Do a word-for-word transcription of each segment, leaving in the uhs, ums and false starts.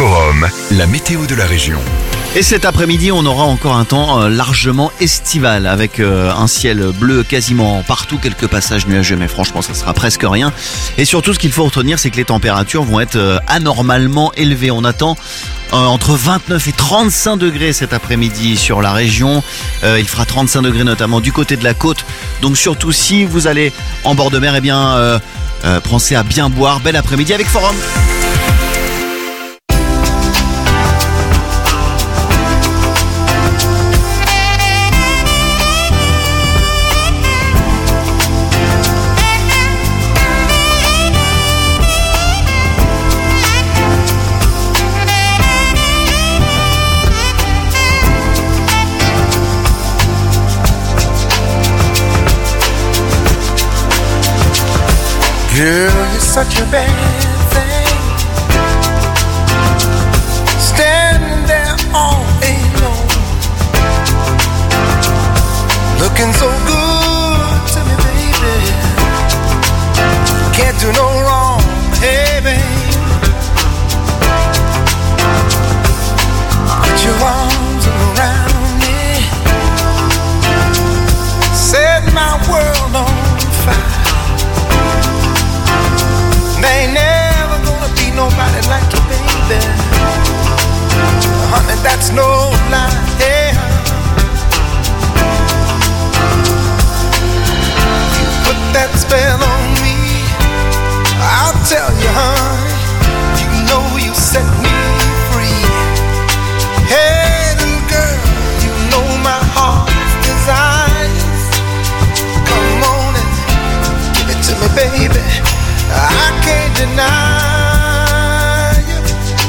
Forum, la météo de la région. Et cet après-midi, on aura encore un temps largement estival avec un ciel bleu quasiment partout, quelques passages nuageux, mais franchement ça sera presque rien. Et surtout ce qu'il faut retenir, c'est que les températures vont être anormalement élevées. On attend entre vingt-neuf et trente-cinq degrés cet après-midi sur la région. Il fera trente-cinq degrés notamment du côté de la côte. Donc surtout si vous allez en bord de mer, eh bien euh, euh, pensez à bien boire. Bel après-midi avec Forum. Girl, you're such a bad thing, standing there all alone, looking so good to me, baby. Can't do no wrong, hey, babe. Put your arms around me, set my world on fire. There ain't never gonna be nobody like you, baby. Honey, that's no lie, yeah. You put that spell on me, I'll tell you, honey. You know you set me free. Hey, little girl, you know my heart's desires. Come on and give it to me, baby. I can't deny you.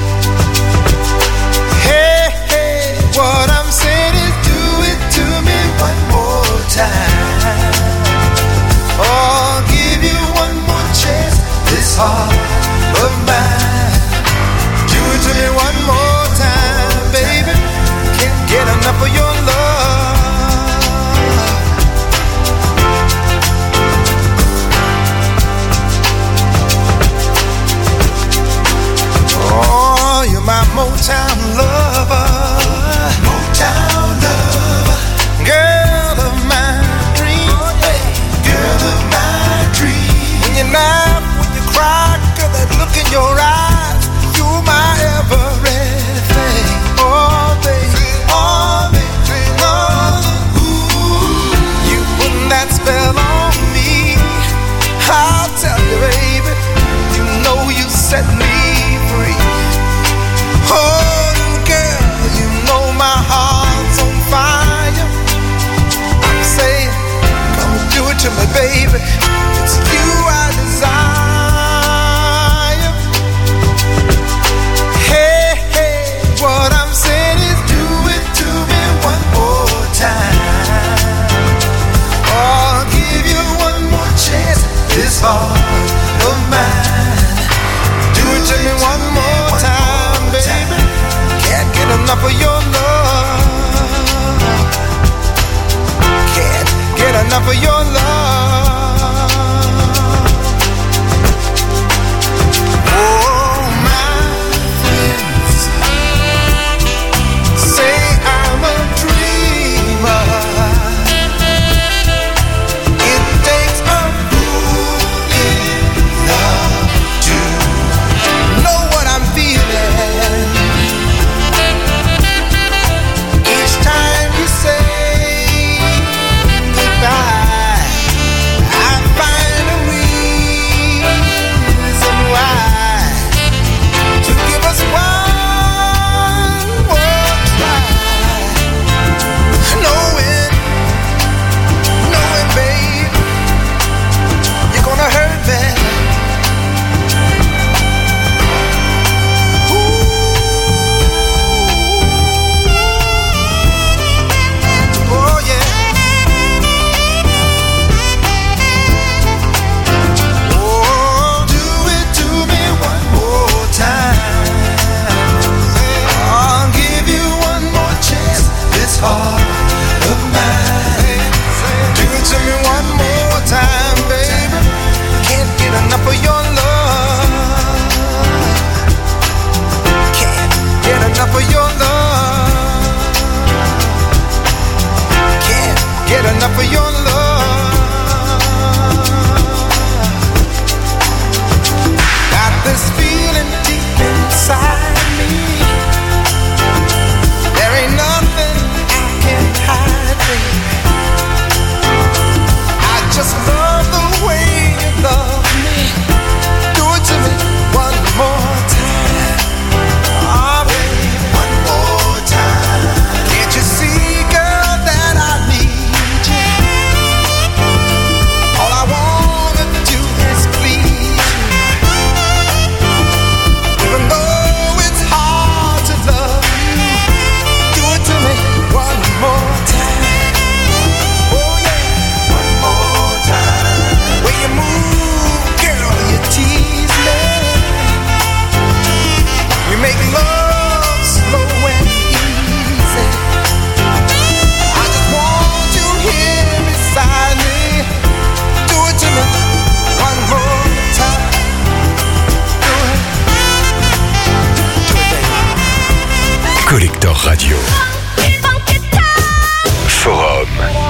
Hey, hey, what I'm saying is do it to me one more time. Oh, I'll give you one more chance, this heart of mine. Do it to me one more time, baby. Can't get enough of your love. Oh, you're my Motown lover, Motown lover, girl of my dreams, hey, girl of my dreams. When you laugh, when you cry, girl, that look in your eyes, you're my everything. Oh, baby, oh, baby, oh, ooh, you put that spell on me. I'll tell you, baby, you know you set me free. Oh, girl, you know my heart's on fire. I'm saying, come and do it to me, baby. It's you I desire. Hey, hey, what I'm saying is do it to me one more time. Oh, I'll give you one more chance, this heart of mine. Do it to me one more time, baby. Can't get enough of your love. Can't get enough of your love. Oh, my friends say I'm a dreamer. It takes a fool in love to know what I'm feeling. Each time you say goodbye, Factor Radio. Forum.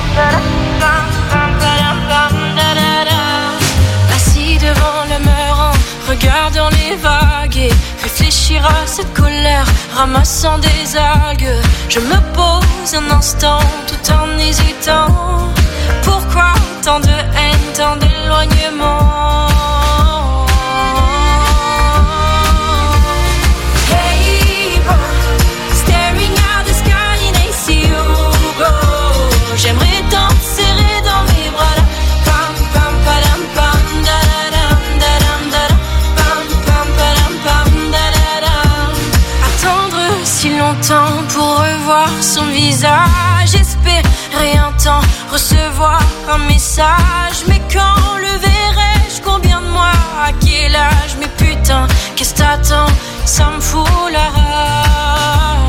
Assis devant le mur en regardant les vagues et réfléchir à cette colère, ramassant des algues. Je me pose un instant tout en hésitant. Pourquoi tant de haine, tant d'éloignement? Hey bro, staring at the sky and I see you go. J'aimerais tant te serrer dans mes bras là. Pam pam padam pam da da dam da dam da dam. Pam pam padam pam da da dam. Attendre si longtemps pour revoir son visage, espérer un temps, recevoir un message. Mais quand le verrai-je, combien de mois, à quel âge? Mais putain, qu'est-ce t'attends? Ça me fout la rage.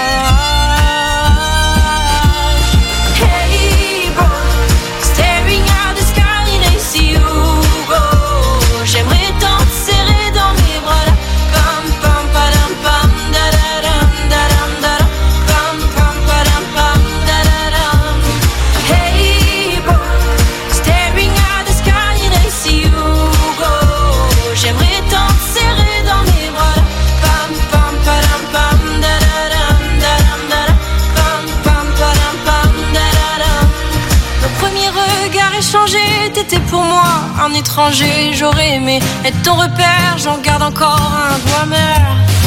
Hey bro, staring at the sky and I see you go. J'aimerais tant te serrer dans mes bras là. Pam pam padam pam da da dam da dam da dam. Pam pam padam pam da da dam. Hey bro, staring at the sky and I see you go. J'aimerais tant te serrer dans mes bras là. Pam pam padam pam da da dam da dam da dam. Pam pam padam pam da da dam. Nos premiers regards échangés, t'étais pour moi un étranger. J'aurais aimé être ton repère, j'en garde encore un goût amer.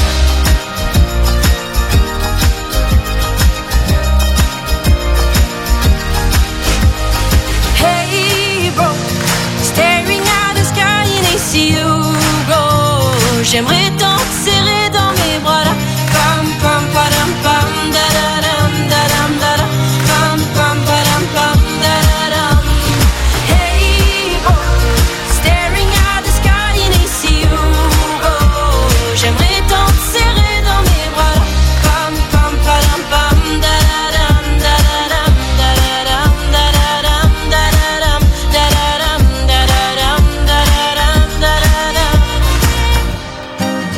Hey bro, staring at the sky and I see you go. J'aimerais tant te serrer dans mes bras là. Pam pam padam pam da da dam da dam da dam. Pam pam padam pam da da dam. Hey bro, staring at the sky and I see you go. J'aimerais tant te serrer dans mes bras là. Pam pam padam pam da da dam da da dam da da dam da da dam da da dam da da dam da da dam da da dam da da dam.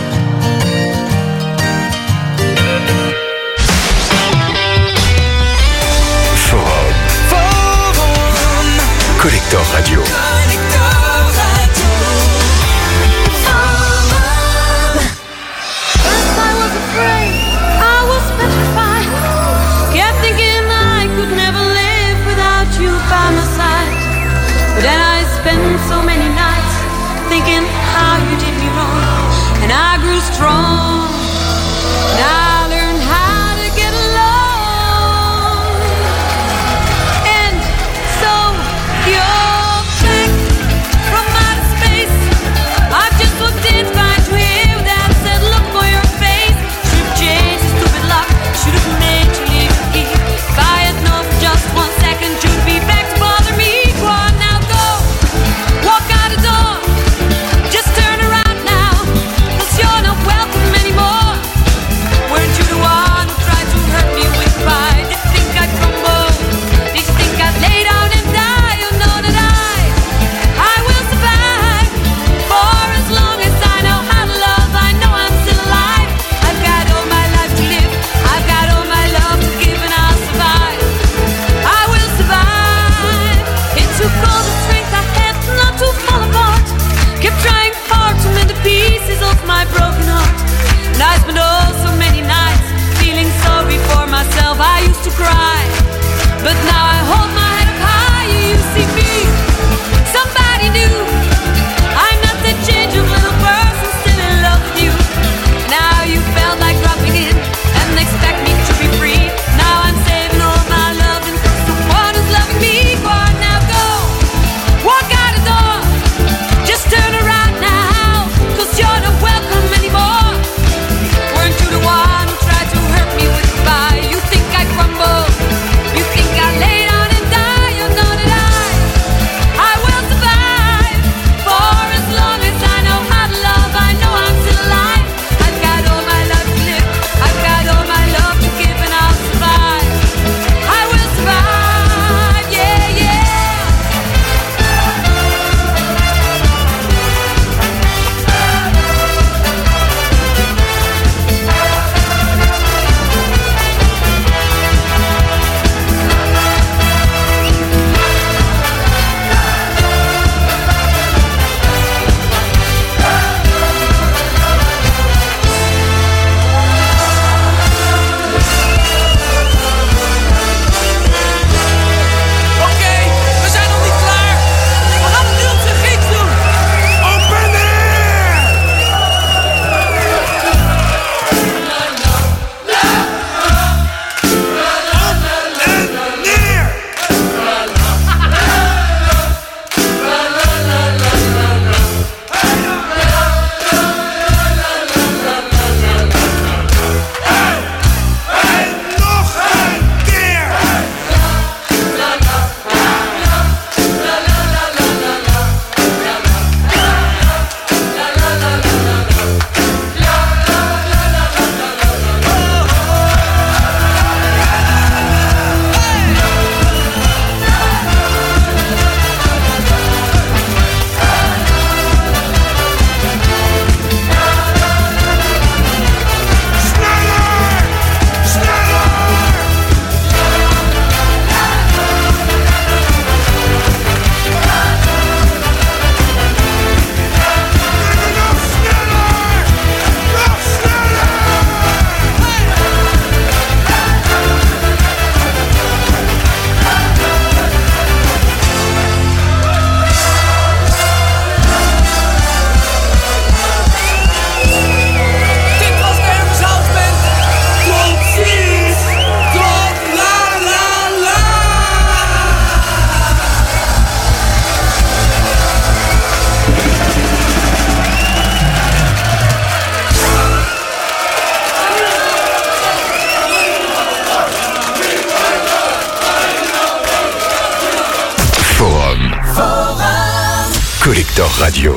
Radio.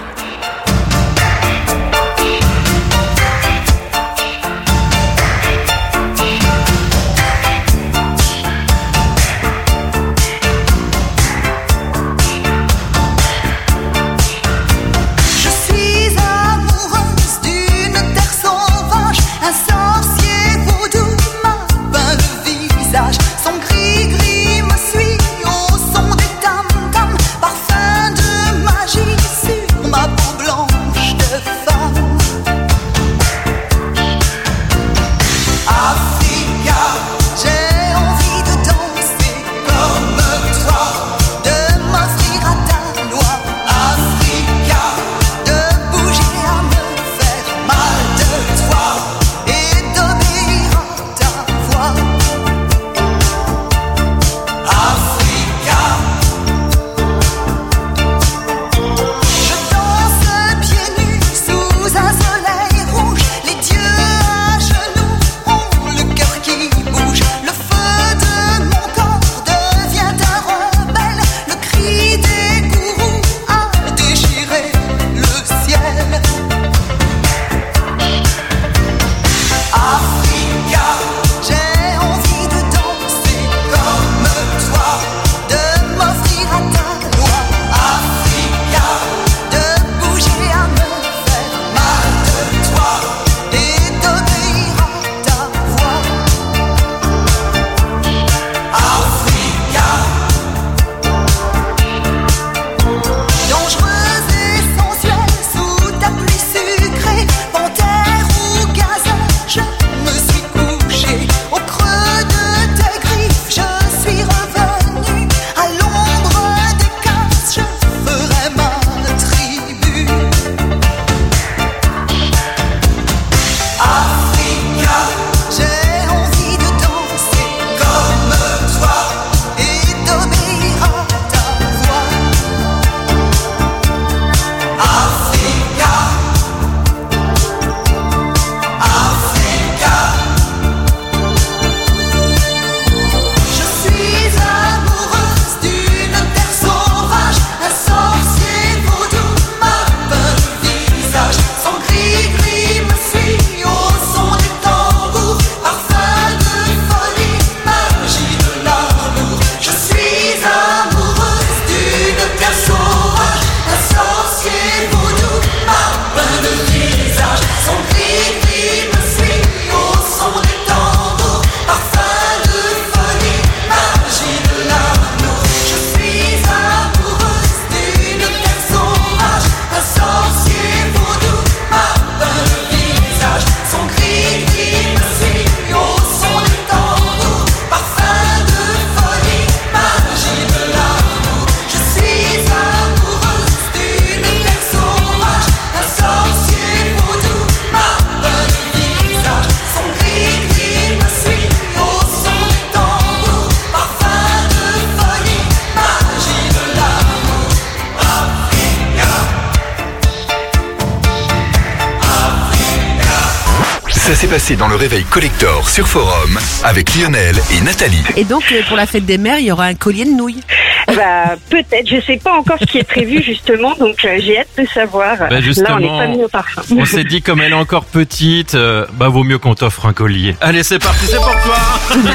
Ça s'est passé dans le réveil collector sur Forum avec Lionel et Nathalie. Et donc, pour la fête des mères, il y aura un collier de nouilles. Bah, peut-être, je sais pas encore ce qui est prévu justement, donc euh, j'ai hâte de savoir. Bah Là, on n'est pas mis au parfum. On s'est dit, comme elle est encore petite, euh, bah vaut mieux qu'on t'offre un collier. Allez, c'est parti, c'est pour toi.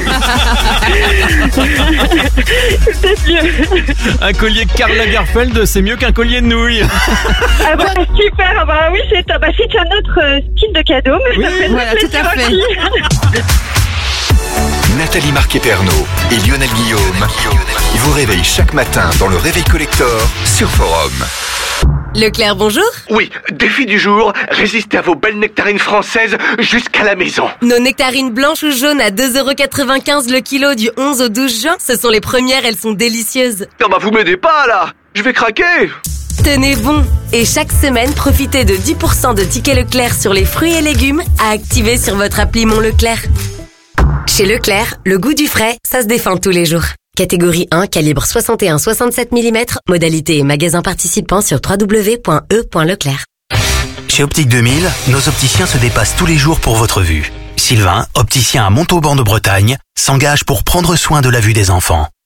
C'est peut-être mieux. Un collier Karl Lagerfeld, c'est mieux qu'un collier de nouilles. Ah bah super, ah bah oui, c'est, bah, c'est un autre euh, style de cadeau, mais Oui, ça fait voilà, plaisir tout à fait. aussi. Nathalie Marquet-Pernot et Lionel Guillaume vous réveillent chaque matin dans le réveil collector sur Forum. Leclerc, bonjour. Oui, défi du jour, résistez à vos belles nectarines françaises jusqu'à la maison. Nos nectarines blanches ou jaunes à deux euros quatre-vingt-quinze le kilo du onze au douze juin, ce sont les premières, elles sont délicieuses. Non bah vous m'aidez pas là, je vais craquer. Tenez bon. Et chaque semaine, profitez de dix pour cent de tickets Leclerc sur les fruits et légumes à activer sur votre appli Mon Leclerc. Chez Leclerc, le goût du frais, ça se défend tous les jours. Catégorie un, calibre soixante et un virgule soixante-sept millimètres, modalité et magasin participant sur w w w point e point leclerc. Chez Optique deux mille, nos opticiens se dépassent tous les jours pour votre vue. Sylvain, opticien à Montauban de Bretagne, s'engage pour prendre soin de la vue des enfants.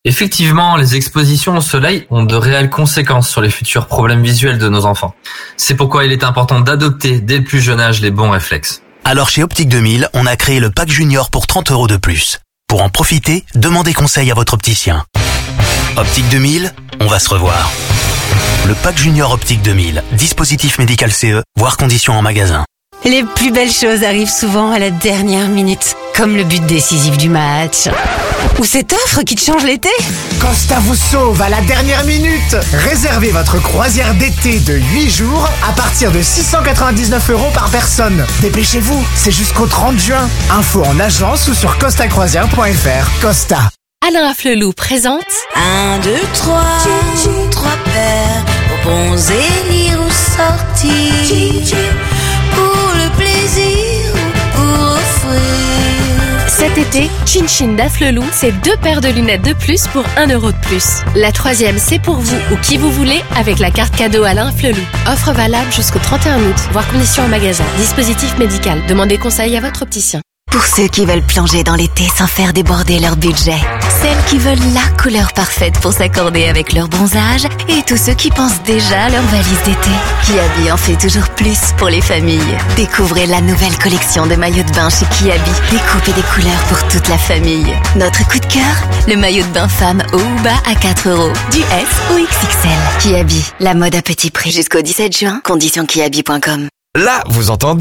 Effectivement, les expositions au soleil ont de réelles conséquences sur les futurs problèmes visuels de nos enfants. C'est pourquoi il est important d'adopter dès le plus jeune âge les bons réflexes. Alors chez Optique deux mille, on a créé le pack junior pour trente euros de plus. Pour en profiter, demandez conseil à votre opticien. Optique deux mille, on va se revoir. Le pack junior Optique deux mille, dispositif médical C E, voire conditions en magasin. Les plus belles choses arrivent souvent à la dernière minute, comme le but décisif du match. Ou cette offre qui te change l'été. Costa vous sauve à la dernière minute. Réservez votre croisière d'été de huit jours à partir de six cent quatre-vingt-dix-neuf euros par personne. Dépêchez-vous, c'est jusqu'au trente juin. Info en agence ou sur costa croisière point f r. Costa. Alain Afflelou présente Un, deux, trois, trois paires, bons élire ou sortir, pour le plaisir ou pour offrir. cet été, Chin Chin d'Afflelou, c'est deux paires de lunettes de plus pour un euro de plus. La troisième, c'est pour vous ou qui vous voulez avec la carte cadeau Alain Afflelou. Offre valable jusqu'au trente et un août, voire conditions en magasin. Dispositif médical. Demandez conseil à votre opticien. Pour ceux qui veulent plonger dans l'été sans faire déborder leur budget. Celles qui veulent la couleur parfaite pour s'accorder avec leur bronzage. Et tous ceux qui pensent déjà à leur valise d'été. Kiabi en fait toujours plus pour les familles. Découvrez la nouvelle collection de maillots de bain chez Kiabi. Des coupes et des couleurs pour toute la famille. Notre coup de cœur, le maillot de bain femme haut ou bas à quatre euros. Du S au X X L. Kiabi, la mode à petit prix. Jusqu'au dix-sept juin, conditions kiabi point com. Là, vous entendez ?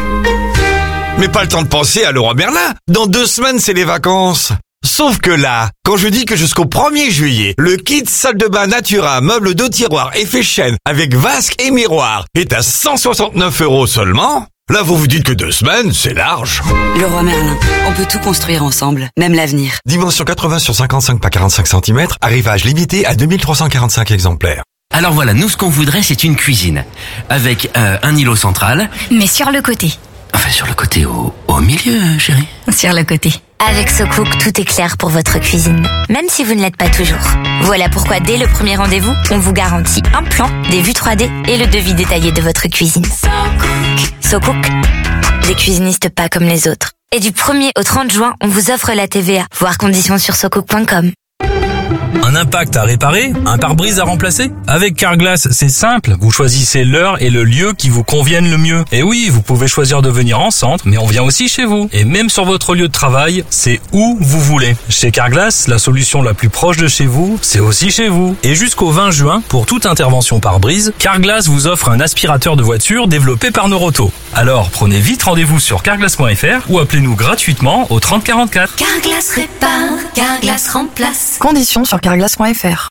Mais pas le temps de penser à Leroy Merlin. Dans deux semaines, c'est les vacances. Sauf que là, quand je dis que jusqu'au premier juillet, le kit salle de bain Natura, meuble de tiroir, effet chaîne, avec vasque et miroir, est à cent soixante-neuf euros seulement, là vous vous dites que deux semaines, c'est large. Leroy Merlin, on peut tout construire ensemble, même l'avenir. Dimension quatre-vingts sur cinquante-cinq par quarante-cinq centimètres, arrivage limité à deux mille trois cent quarante-cinq exemplaires. Alors voilà, nous ce qu'on voudrait, c'est une cuisine, avec euh, un îlot central. Mais sur le côté. Enfin, sur le côté, au, au milieu, chérie. Sur le côté. Avec SoCook, tout est clair pour votre cuisine, même si vous ne l'êtes pas toujours. Voilà pourquoi dès le premier rendez-vous, on vous garantit un plan, des vues trois D et le devis détaillé de votre cuisine. SoCook, des cuisinistes pas comme les autres. Et du premier au trente juin, on vous offre la T V A, voir conditions sur socook point com. Un impact à réparer, un pare-brise à remplacer? Avec Carglass, c'est simple. Vous choisissez l'heure et le lieu qui vous conviennent le mieux. Et oui, vous pouvez choisir de venir en centre, mais on vient aussi chez vous. Et même sur votre lieu de travail, c'est où vous voulez. Chez Carglass, la solution la plus proche de chez vous, c'est aussi chez vous. Et jusqu'au vingt juin, pour toute intervention pare-brise, Carglass vous offre un aspirateur de voiture développé par Neuroto. Alors, prenez vite rendez-vous sur carglass point f r ou appelez-nous gratuitement au trente quarante-quatre. Carglass répare, Carglass remplace. Conditions sur carglass point f r.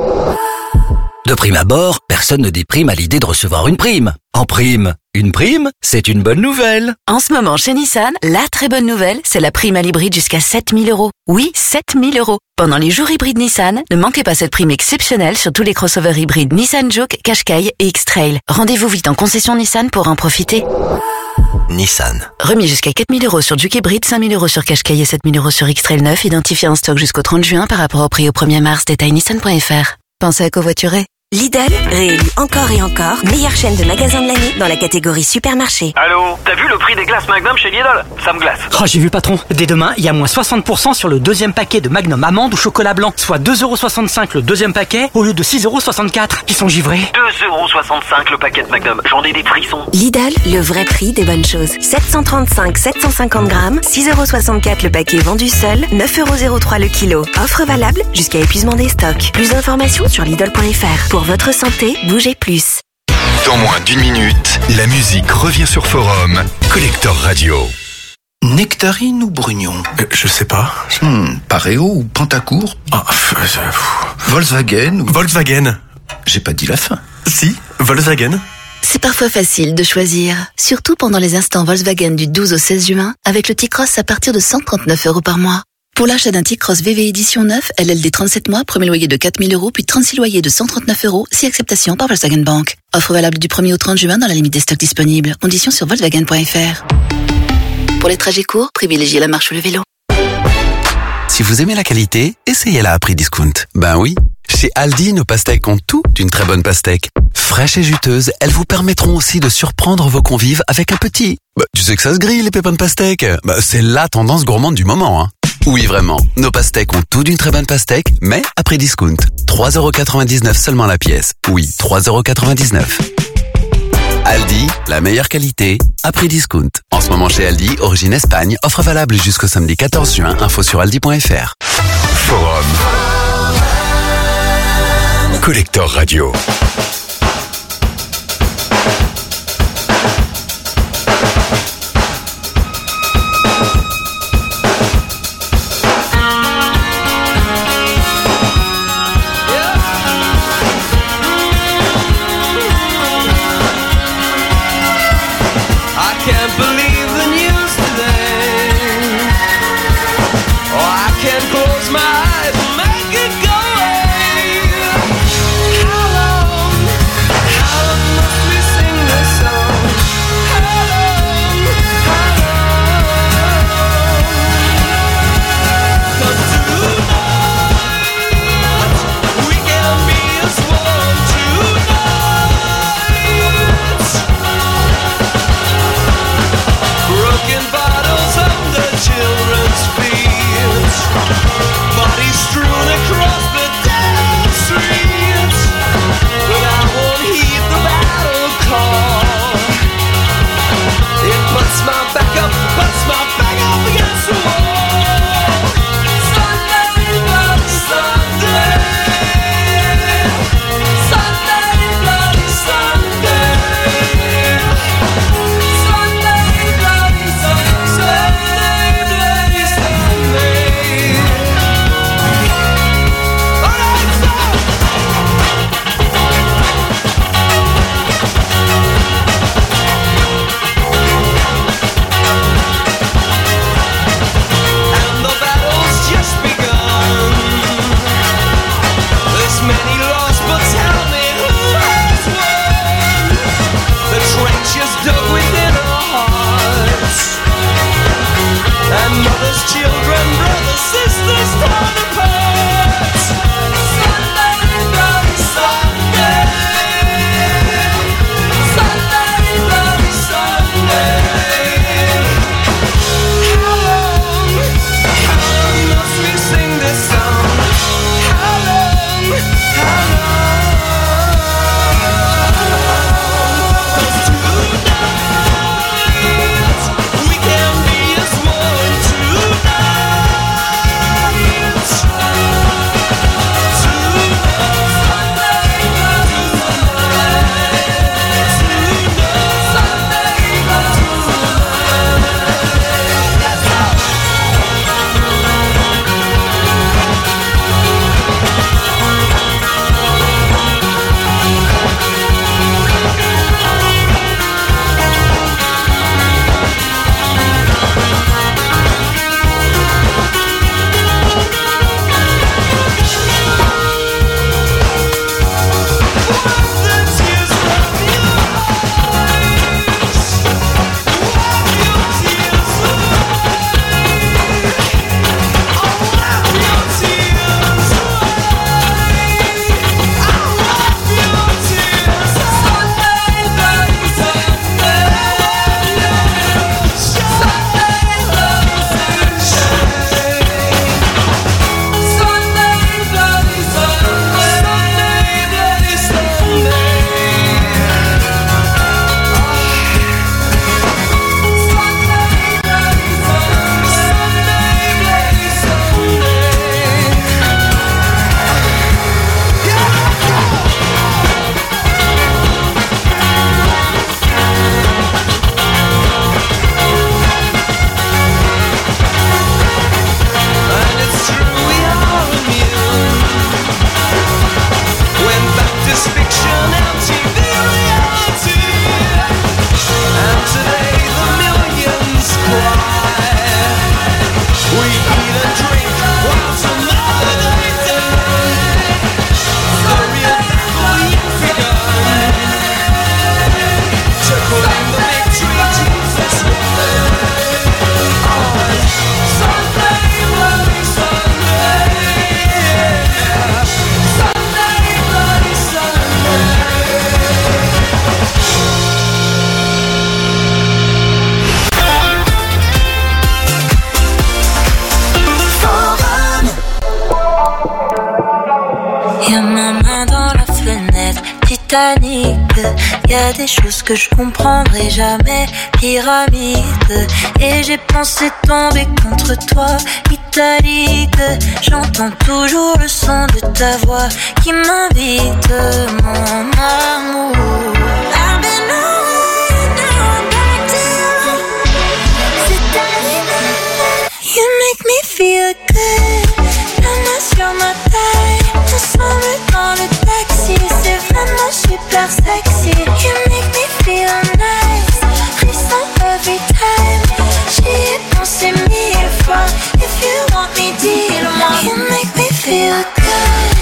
De prime abord, personne ne déprime à l'idée de recevoir une prime. En prime, une prime, c'est une bonne nouvelle. En ce moment, chez Nissan, la très bonne nouvelle, c'est la prime à l'hybride jusqu'à sept mille euros. Oui, sept mille euros. Pendant les jours hybrides Nissan, ne manquez pas cette prime exceptionnelle sur tous les crossovers hybrides Nissan Juke, Qashqai et X-Trail. Rendez-vous vite en concession Nissan pour en profiter. Nissan. Remis jusqu'à quatre mille euros sur Juke hybride, cinq mille euros sur Qashqai et sept mille euros sur X-Trail neuf, identifié en stock jusqu'au trente juin par rapport au prix au premier mars, détail nissan point f r. Pensez à covoiturer. Lidl, réélu encore et encore, meilleure chaîne de magasins de l'année dans la catégorie supermarché. Allô, t'as vu le prix des glaces Magnum chez Lidl? Ça me glace. Oh, j'ai vu patron. Dès demain, il y a moins soixante pour cent sur le deuxième paquet de Magnum amande ou chocolat blanc, soit deux euros soixante-cinq le deuxième paquet au lieu de six euros soixante-quatre. Ils sont givrés. deux euros soixante-cinq le paquet de Magnum. J'en ai des frissons. Lidl, le vrai prix des bonnes choses. sept cent trente-cinq sept cent cinquante grammes, six euros soixante-quatre le paquet vendu seul, neuf euros zéro trois le kilo. Offre valable jusqu'à épuisement des stocks. Plus d'informations sur lidl point f r. Pour votre santé, bougez plus. Dans moins d'une minute, la musique revient sur Forum. Collector Radio. Nectarine ou Brugnon? euh, Je sais pas. Hmm, Pareo ou Pantacourt? Ah, euh, Volkswagen ou... Volkswagen. J'ai pas dit la fin. Si, Volkswagen. C'est parfois facile de choisir, surtout pendant les instants Volkswagen du douze au seize juin, avec le T-Cross à partir de cent trente-neuf euros par mois. Pour l'achat d'un T-Cross V V édition neuf, L L D trente-sept mois, premier loyer de quatre mille euros, puis trente-six loyers de cent trente-neuf euros, si acceptation par Volkswagen Bank. Offre valable du premier au trente juin dans la limite des stocks disponibles. Conditions sur volkswagen point f r. Pour les trajets courts, privilégiez la marche ou le vélo. Si vous aimez la qualité, essayez-la à prix discount. Ben oui, chez Aldi, nos pastèques ont tout d'une très bonne pastèque. Fraîches et juteuses, elles vous permettront aussi de surprendre vos convives avec un petit. Bah, tu sais que ça se grille, les pépins de pastèque. Bah, c'est la tendance gourmande du moment, hein. Oui, vraiment. Nos pastèques ont tout d'une très bonne pastèque, mais à prix discount. trois euros quatre-vingt-dix-neuf seulement la pièce. Oui, trois euros quatre-vingt-dix-neuf. Aldi, la meilleure qualité, à prix discount. En ce moment chez Aldi, origine Espagne, offre valable jusqu'au samedi quatorze juin, info sur aldi point fr. Forum. Collector Radio. Close my eyes and make it go away. How long Titanic. Y a des choses que je comprendrai jamais. Pyramide. Et j'ai pensé tomber contre toi. Italique. J'entends toujours le son de ta voix qui m'invite, mon amour. I've been on, now I'm back to you. C'est terminé. You make me feel good. La main sur ma taille. Ensemble dans le taxi. C'est vraiment super sexy. You make me feel nice. Frisson every time. J'y ai pensé mille fois. If you want me, dis-le-moi. You make me feel good.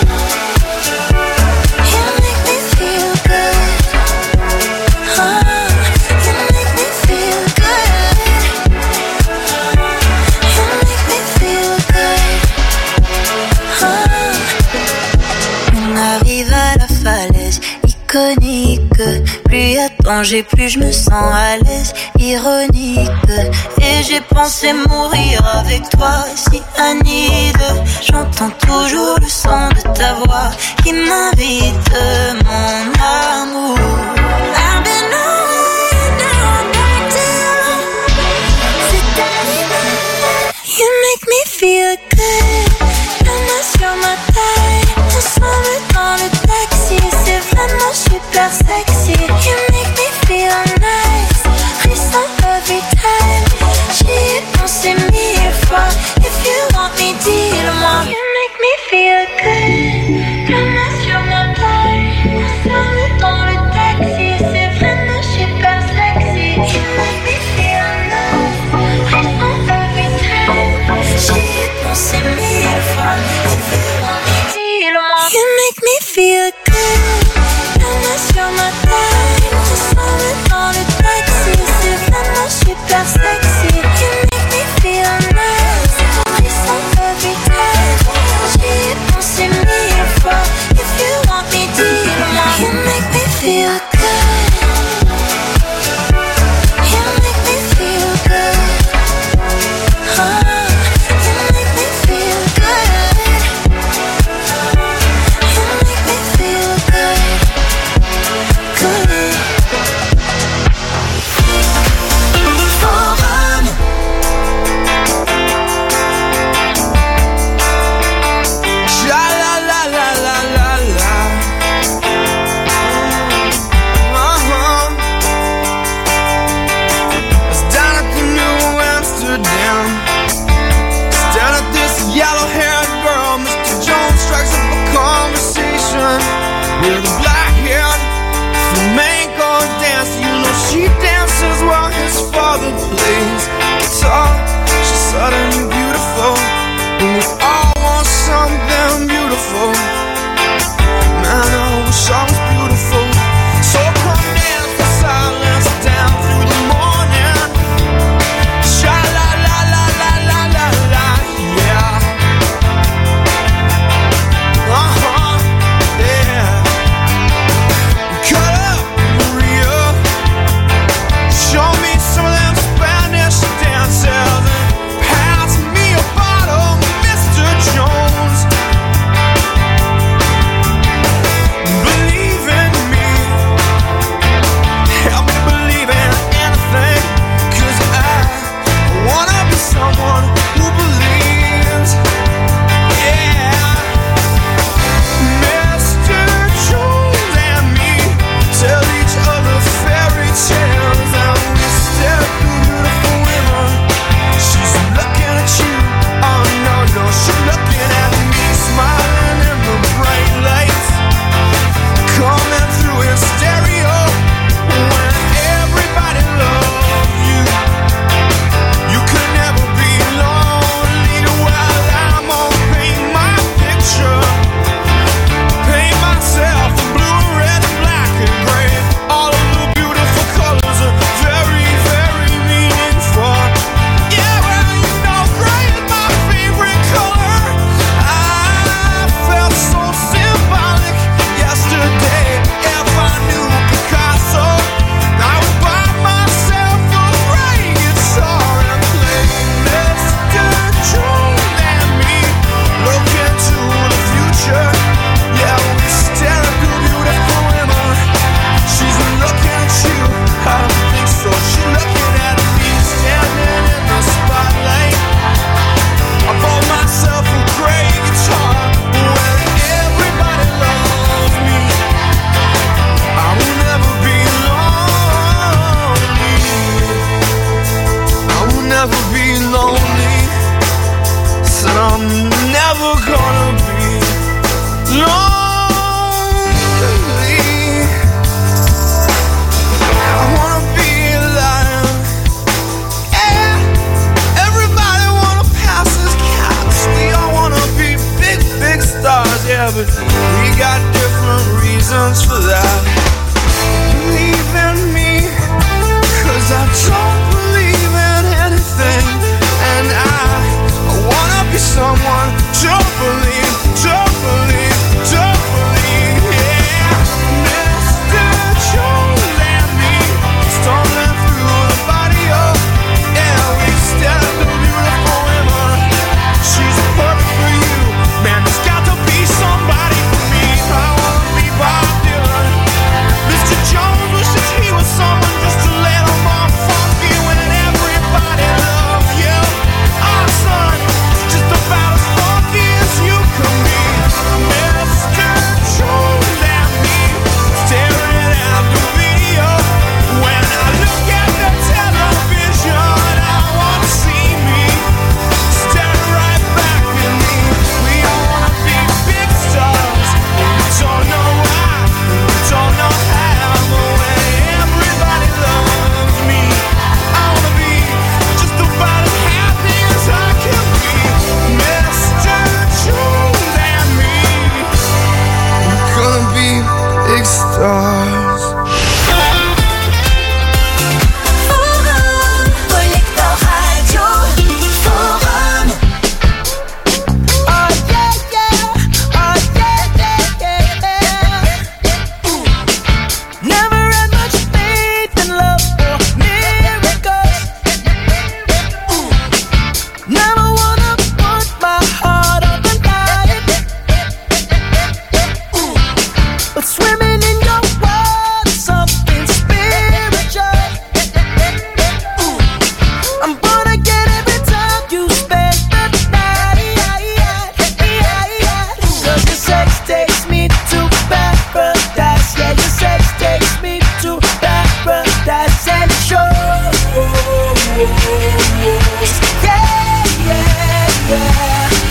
You make me feel good. Oh, you make me feel good. You make me feel good. Oh. On arrive à la falaise iconique. Plus y a danger, plus je me sens à l'aise. Ironique. Et j'ai pensé mourir avec toi, si Anide. J'entends toujours le son de ta voix qui m'invite, mon amour. I've been on, now I'm back to you. C'est terminé. You make me feel good. La main sur ma taille. Ensemble dans le taxi. C'est vraiment super sexy. You make me feel nice. Frisson every time. J'y ai pensé mille fois. If you want me, dis-le-moi. You make me feel good. La main sur ma taille. Ensemble dans le taxi. C'est vraiment super sexy. You make me feel nice. Frisson every time. J'y ai pensé mille fois. If you want me, dis-le-moi. You make me feel good. La main sur ma taille.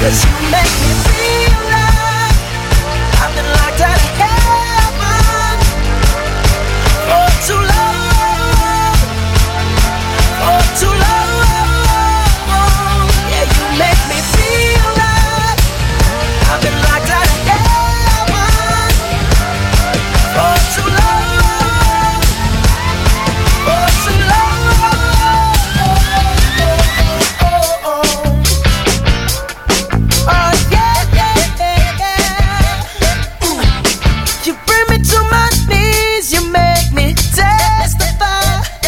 'cause you make me feel like I've been locked out of heaven for too long, for too long. Yeah, you make me feel like I've been locked out of heaven for too long, for too long. Oh yeah, yeah, yeah, yeah. You bring me to my knees, you make me testify.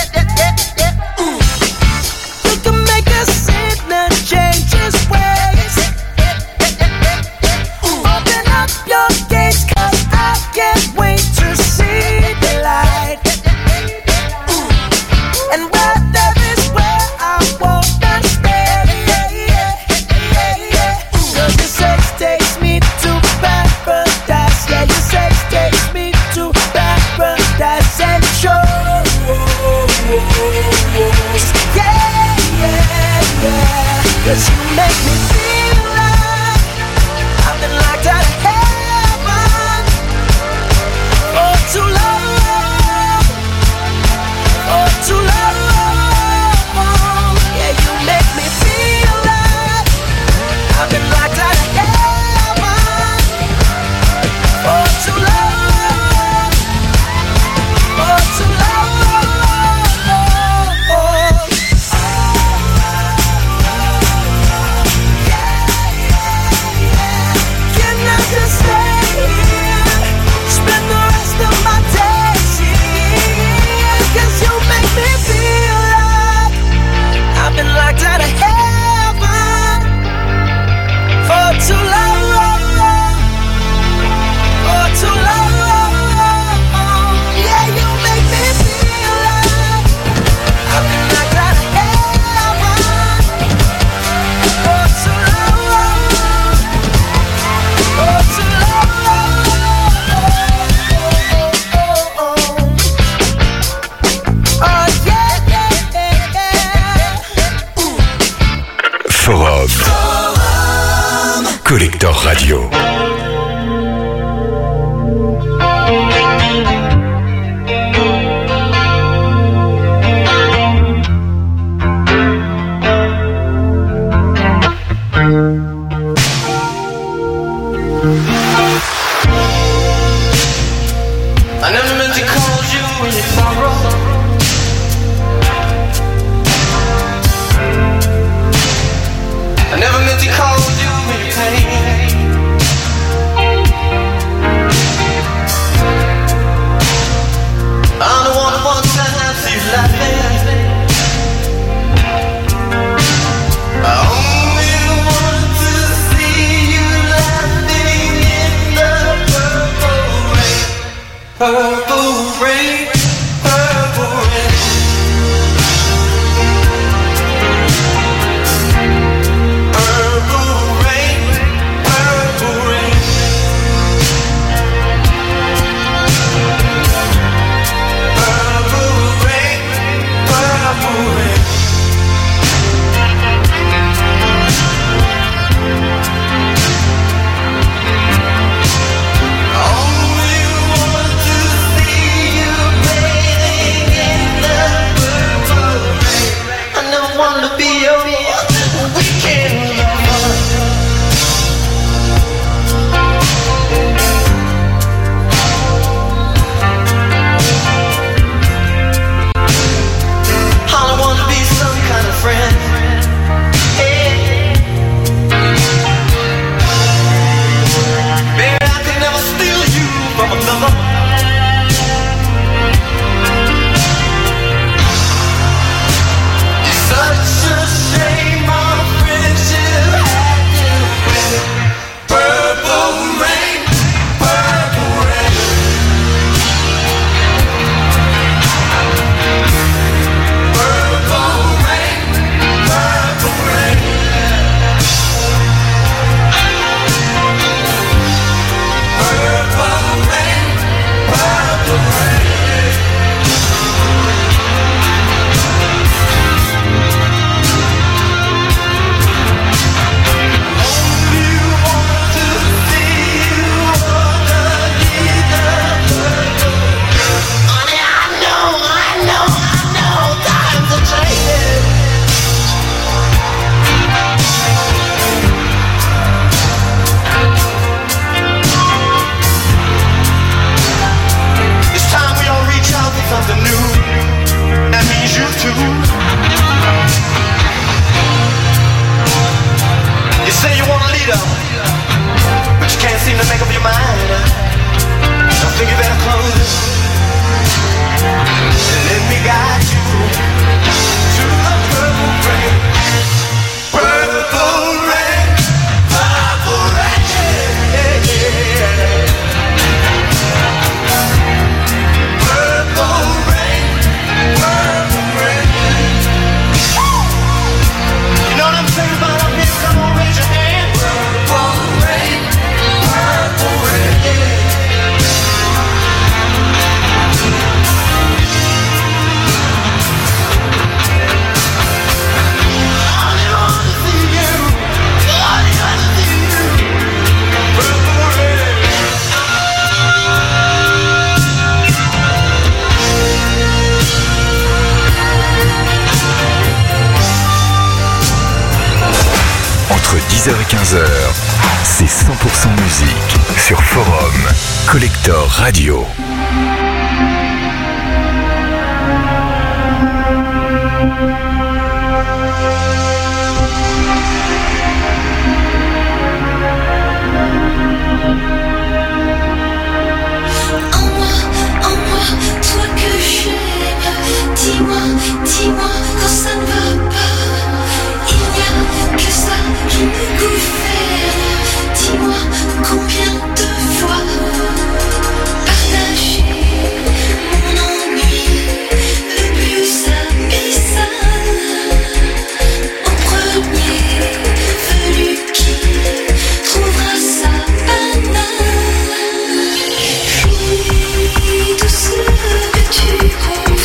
You can make a sinner change his ways. Open up your gates, 'cause I can't wait to see the light. And where there is where I wanna stay. 'Cause your sex takes me to paradise. Yeah, your sex takes me to paradise and shows. Yeah, yeah, yeah. 'Cause you make me feel like I've been locked out of heaven for too long, for too long. Yeah, you make me feel like I've been locked out of heaven for too long, for too long. Can I just stay here, spend the rest of my days here? 'Cause you make me feel like I've been locked out of heaven for too long, for too long. Yeah, you make me feel like I've been locked out of heaven for too long, for too long. Oh yeah, yeah, yeah, yeah. Forum. Collector Radio. I never meant to call you in your sorrow. I never meant to call you in your pain. dix heures et quinze heures, c'est cent pour cent musique sur Forum Collector Radio. Dis-moi, dis-moi quand ça ne va pas. Il n'y a que ça qui nous gouverne. Dis-moi combien de fois partager mon ennui le plus abyssal. Au premier venu qui trouvera ça banal. J'oublie tout ce que tu confesses.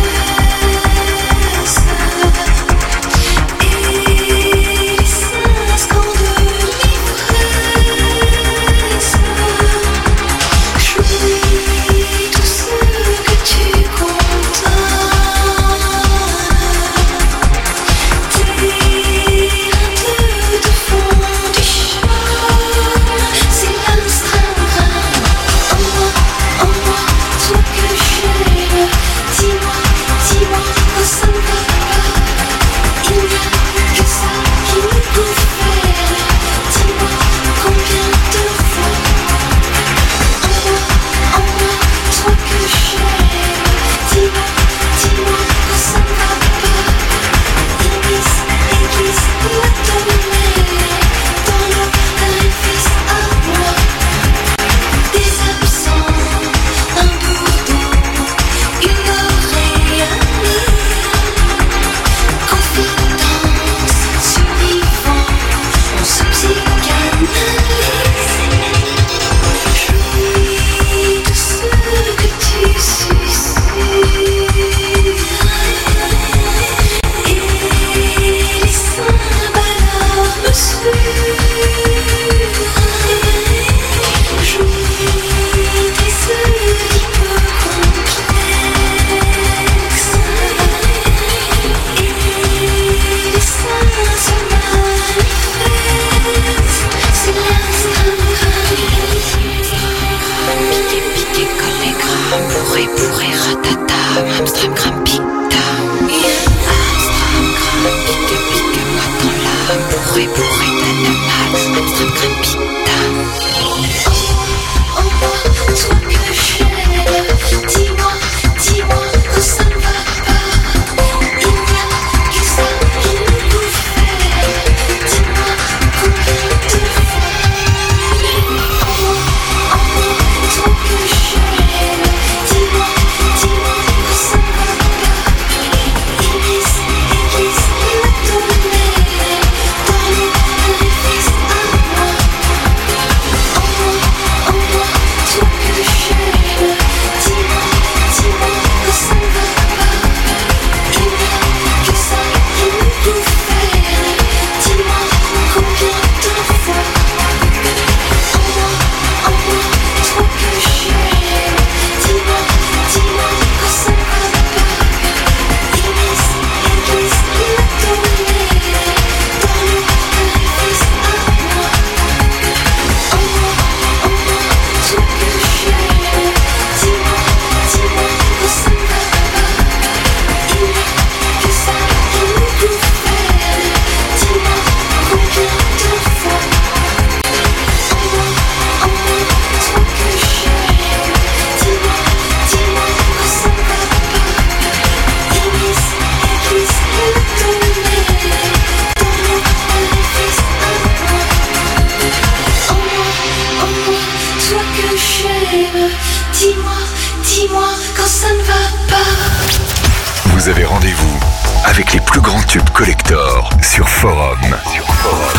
Vous avez rendez-vous avec les plus grands tubes collector sur Forum. Sur Forum.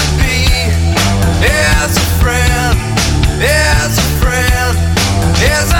As a friend, as a friend, as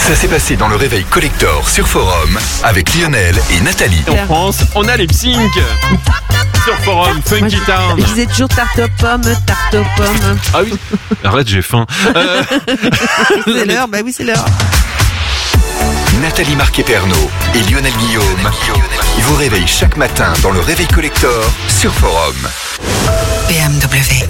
Ça s'est passé dans le réveil collector sur Forum avec Lionel et Nathalie. En France, on a les Psync sur Forum, Funky Town. Je disais toujours tarte aux pommes, tarte aux pommes. Ah oui, arrête, j'ai faim. Euh... c'est l'heure, bah oui, c'est l'heure. Nathalie Marquet-Pernot et Lionel Guillaume vous réveillent chaque matin dans le réveil collector sur Forum. B M W.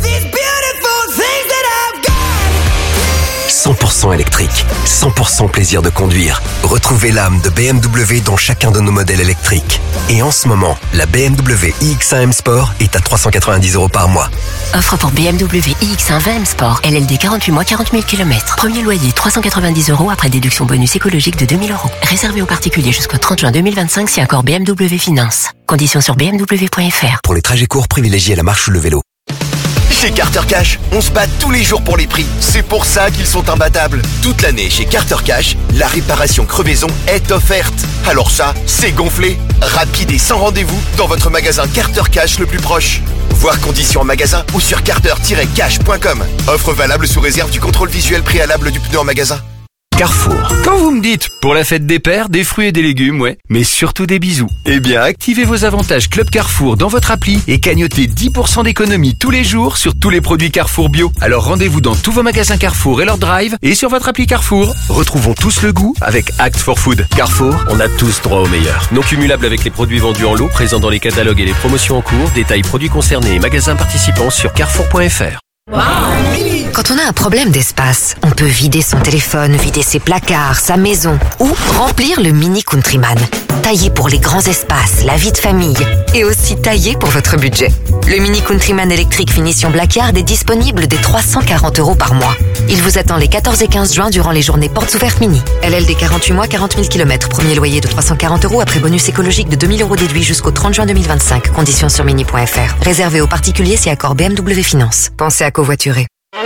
cent pour cent électrique, cent pour cent plaisir de conduire. Retrouvez l'âme de B M W dans chacun de nos modèles électriques. Et en ce moment, la B M W i X un M Sport est à trois cent quatre-vingt-dix euros par mois. Offre pour B M W i X un vingt M Sport, L L D quarante-huit mois, quarante mille kilomètres. Premier loyer trois cent quatre-vingt-dix euros après déduction bonus écologique de deux mille euros. Réservé aux particuliers jusqu'au trente juin deux mille vingt-cinq si accord B M W Finance. Conditions sur b m w point f r. Pour les trajets courts, privilégiez la marche ou le vélo. Chez Carter Cash, on se bat tous les jours pour les prix. C'est pour ça qu'ils sont imbattables. Toute l'année, chez Carter Cash, la réparation crevaison est offerte. Alors ça, c'est gonflé. Rapide et sans rendez-vous dans votre magasin Carter Cash le plus proche. Voir conditions en magasin ou sur carter tiret cash point com. Offre valable sous réserve du contrôle visuel préalable du pneu en magasin. Carrefour. Quand vous me dites, pour la fête des pères, des fruits et des légumes, ouais, mais surtout des bisous. Eh bien, activez vos avantages Club Carrefour dans votre appli et cagnotez dix pour cent d'économie tous les jours sur tous les produits Carrefour bio. Alors rendez-vous dans tous vos magasins Carrefour et leur drive et sur votre appli Carrefour. Retrouvons tous le goût avec Act for Food. Carrefour, on a tous droit au meilleur. Non cumulable avec les produits vendus en lot, présents dans les catalogues et les promotions en cours. Détails produits concernés et magasins participants sur carrefour point f r. Quand on a un problème d'espace, on peut vider son téléphone, vider ses placards, sa maison ou remplir le Mini Countryman. Taillé pour les grands espaces, la vie de famille et aussi taillé pour votre budget. Le Mini Countryman électrique finition Blackard est disponible dès trois cent quarante euros par mois. Il vous attend les quatorze et quinze juin durant les journées portes ouvertes mini. L L D quarante-huit mois, quarante mille kilomètres. Premier loyer de trois cent quarante euros après bonus écologique de deux mille euros déduit jusqu'au trente juin deux mille vingt-cinq. Conditions sur mini point f r. Réservé aux particuliers si accord B M W Finance. Pensez à covoiturer.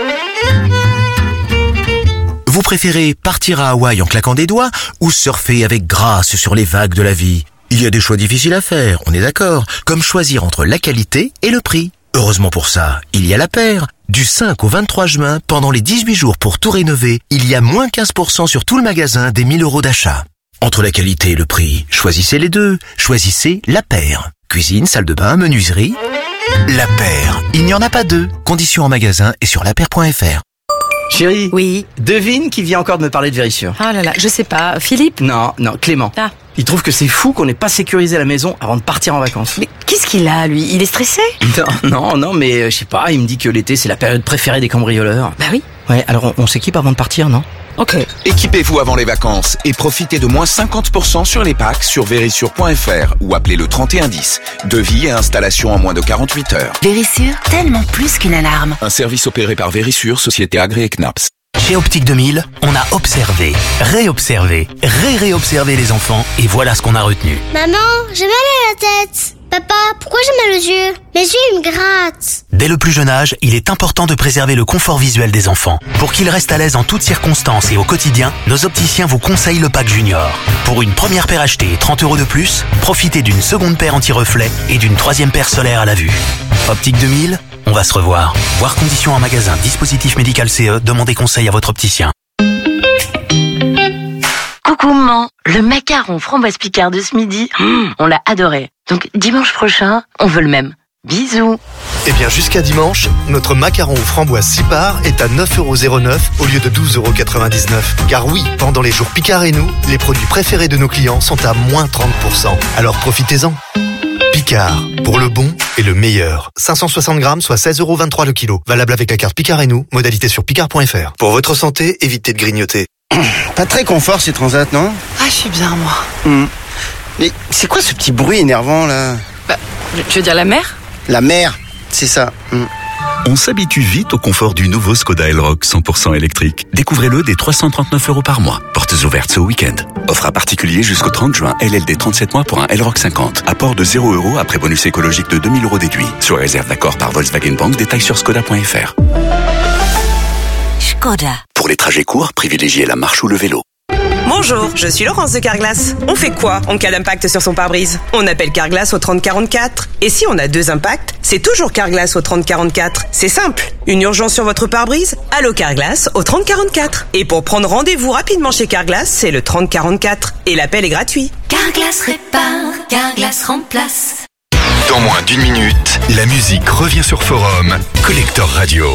Vous préférez partir à Hawaï en claquant des doigts ou surfer avec grâce sur les vagues de la vie? Il y a des choix difficiles à faire, on est d'accord, comme choisir entre la qualité et le prix. Heureusement pour ça, il y a La Paire. Du cinq au vingt-trois juin, pendant les dix-huit jours pour tout rénover, il y a moins quinze pour cent sur tout le magasin des mille euros d'achat. Entre la qualité et le prix, choisissez les deux. Choisissez La Paire. Cuisine, salle de bain, menuiserie. La Paire. Il n'y en a pas deux. Conditions en magasin et sur la paire point f r. Chérie. Oui. Devine qui vient encore de me parler de Vérissure. Ah là là, je sais pas. Philippe? Non, non, Clément. Ah. Il trouve que c'est fou qu'on n'ait pas sécurisé la maison avant de partir en vacances. Mais qu'est-ce qu'il a, lui? Il est stressé? Non, non, non, mais je sais pas, il me dit que l'été c'est la période préférée des cambrioleurs. Bah oui. Ouais, alors on, on s'équipe avant de partir, non? Ok. Équipez-vous avant les vacances et profitez de moins cinquante pour cent sur les packs sur vérissure point f r ou appelez le trente et un dix. Devis et installation en moins de quarante-huit heures. Vérissure, tellement plus qu'une alarme. Un service opéré par Vérissure, société agréée C N A P S. Chez Optique deux mille, on a observé, réobservé, ré-réobservé les enfants et voilà ce qu'on a retenu. Maman, j'ai mal à la tête. Papa, pourquoi j'ai mal aux yeux? Mes yeux, ils me grattent. Dès le plus jeune âge, il est important de préserver le confort visuel des enfants. Pour qu'ils restent à l'aise en toutes circonstances et au quotidien, nos opticiens vous conseillent le pack Junior. Pour une première paire achetée et trente euros de plus, profitez d'une seconde paire anti-reflet et d'une troisième paire solaire à la vue. Optique deux mille, on va se revoir. Voir conditions en magasin, dispositif médical C E, demandez conseil à votre opticien. Coucou maman, le macaron framboise Picard de ce midi, on l'a adoré. Donc dimanche prochain, on veut le même. Bisous. Eh bien jusqu'à dimanche, notre macaron aux framboises six parts est à neuf euros zéro neuf au lieu de douze euros quatre-vingt-dix-neuf. Car oui, pendant les jours Picard et nous, les produits préférés de nos clients sont à moins trente pour cent. Alors profitez-en. Picard, pour le bon et le meilleur. cinq cent soixante grammes, soit seize euros vingt-trois le kilo. Valable avec la carte Picard et nous, modalité sur picard point f r. Pour votre santé, évitez de grignoter. Pas très confort ces transats, non? Ah, je suis bien, moi. Mmh. Mais c'est quoi ce petit bruit énervant, là? Bah, tu veux dire la mer? La mer, c'est ça. Mmh. On s'habitue vite au confort du nouveau Skoda Elroq cent pour cent électrique. Découvrez-le dès trois cent trente-neuf euros par mois. Portes ouvertes ce week-end. Offre à particulier jusqu'au trente juin. L L D trente-sept mois pour un Elroq cinquante. Apport de zéro euros après bonus écologique de deux mille euros déduit. Sur réserve d'accord par Volkswagen Bank. Détails sur skoda point f r. Skoda. Pour les trajets courts, privilégiez la marche ou le vélo. Mon Bonjour, je suis Laurence de Carglass. On fait quoi en cas d'impact sur son pare-brise? On appelle Carglass au trente quarante-quatre. Et si on a deux impacts, c'est toujours Carglass au trente quarante-quatre. C'est simple. Une urgence sur votre pare-brise? Allô Carglass au trente quarante-quatre. Et pour prendre rendez-vous rapidement chez Carglass, c'est le trente quarante-quatre. Et l'appel est gratuit. Carglass répare, Carglass remplace. Dans moins d'une minute, la musique revient sur Forum. Collector Radio.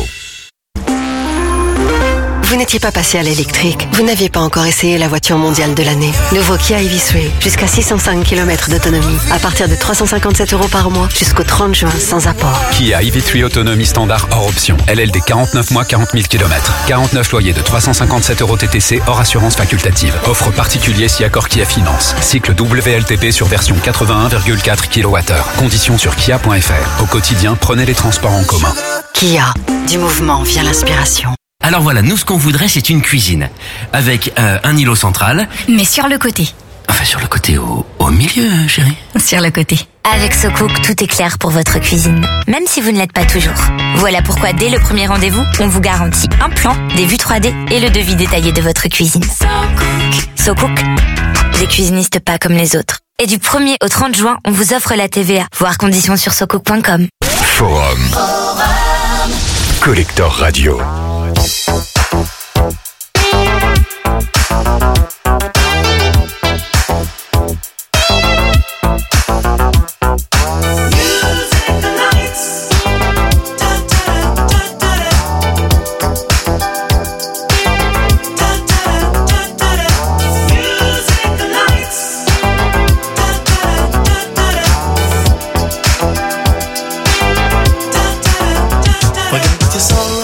Vous n'étiez pas passé à l'électrique. Vous n'aviez pas encore essayé la voiture mondiale de l'année. Nouveau Kia E V trois, jusqu'à six cent cinq kilomètres d'autonomie. À partir de trois cent cinquante-sept euros par mois, jusqu'au trente juin, sans apport. Kia E V trois autonomie standard hors option. L L D quarante-neuf mois, quarante mille kilomètres. quarante-neuf loyers de trois cent cinquante-sept euros T T C hors assurance facultative. Offre particulier si accord Kia Finance. Cycle W L T P sur version quatre-vingt-un virgule quatre kilowattheures. Conditions sur kia point f r. Au quotidien, prenez les transports en commun. Kia, du mouvement vient l'inspiration. Alors voilà, nous ce qu'on voudrait c'est une cuisine avec euh, un îlot central. Mais sur le côté. Enfin sur le côté, au, au milieu chérie. Sur le côté. Avec SoCook, tout est clair pour votre cuisine, même si vous ne l'êtes pas toujours. Voilà pourquoi dès le premier rendez-vous, on vous garantit un plan, des vues trois D et le devis détaillé de votre cuisine. SoCook. SoCook, les cuisinistes pas comme les autres. Et du premier au trente juin, on vous offre la T V A. Voir conditions sur socook point com. Forum. Collector Radio. We're gonna get this all